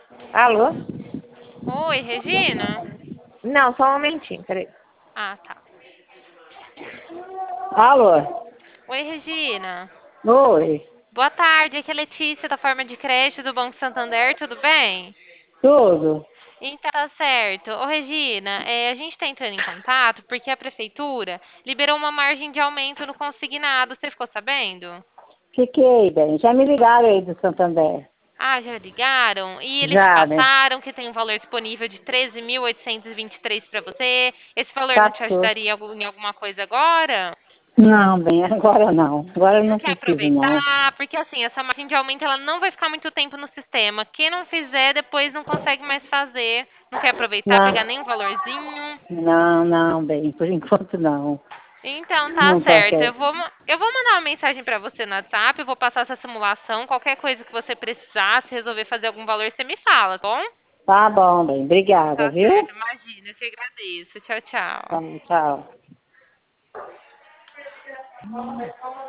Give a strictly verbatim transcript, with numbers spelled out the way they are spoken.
Alô? Oi, Regina? Não, só um momentinho, peraí. Ah, tá. Alô? Oi, Regina. Oi, Boa tarde, aqui é Letícia da Forma de Crédito do Banco Santander, tudo bem? tudo? Então tá certo. Ô, Regina, é, a gente está entrando em contato porque a prefeitura liberou uma margem de aumento no consignado. Você ficou sabendo? Fiquei bem. Já me ligaram aí do Santander. Ah, já ligaram? E eles te Já, né? passaram que tem um valor disponível de treze mil oitocentos e vinte e três para você. Esse valor não te Passou. ajudaria algum- em alguma coisa agora? Não, bem, agora não. Agora eu Não não quer preciso, não. aproveitar? Porque assim, essa margem de aumento ela não vai ficar muito tempo no sistema. Quem não fizer, depois não consegue mais fazer. Não quer aproveitar, Não, pegar nem um valorzinho? não, não, bem, por enquanto não. Então tá Não tá certo. Eu certo. vou, ma- eu vou mandar uma mensagem pra você no WhatsApp, eu vou passar essa simulação. Qualquer coisa que você precisar, se resolver fazer algum valor, você me fala, tá bom? Tá bom, bem. Obrigada, Tá viu? certo, imagina, eu te agradeço. Tchau, tchau. Tá, tchau.